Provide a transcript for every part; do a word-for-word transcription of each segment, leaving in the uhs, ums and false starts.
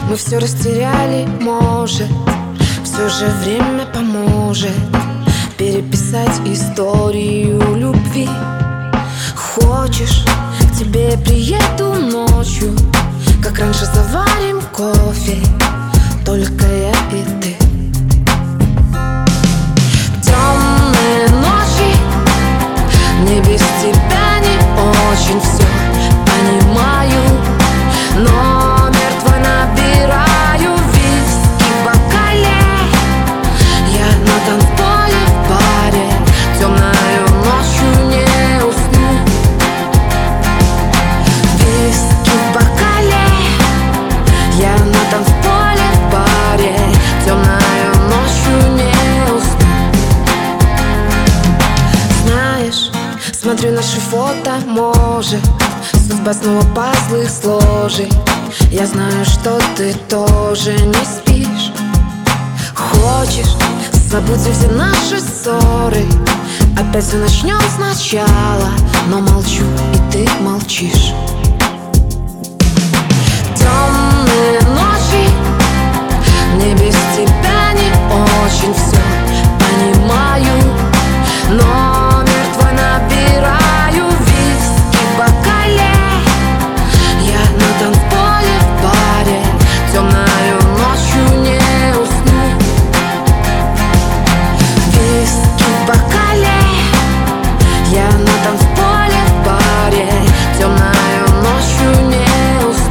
Мы все растеряли, может, все же время поможет переписать историю любви. Хочешь, к тебе приеду ночью, как раньше заварим кофе, только я и ты. Темные ночи, мне без тебя не очень все понимаю. Номер твой набираю, виски в бокале, я на танцполе в баре, темною ночью не усну. Виски в бокале, я на танцполе в баре, темною ночью не усну. Знаешь, смотрю наши фото, может, судьба снова пазлы сложит. Я знаю, что ты тоже не спишь. Хочешь, забудем все наши ссоры, опять все начнем сначала, но молчу, и ты молчишь. Темные ночи, мне без тебя не очень все понимаю. Номер твой набираю, виски в бокале, я на танцполе в баре, темною ночью не усну. Виски в бокале, я на танцполе в баре, темною ночью не усну.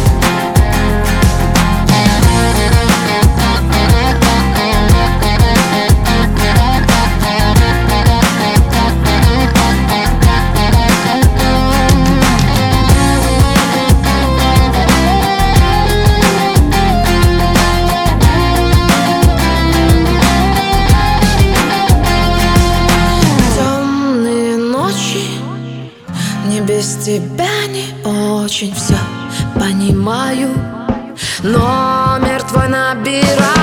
Мне без тебя не очень все понимаю. Номер твой набираю.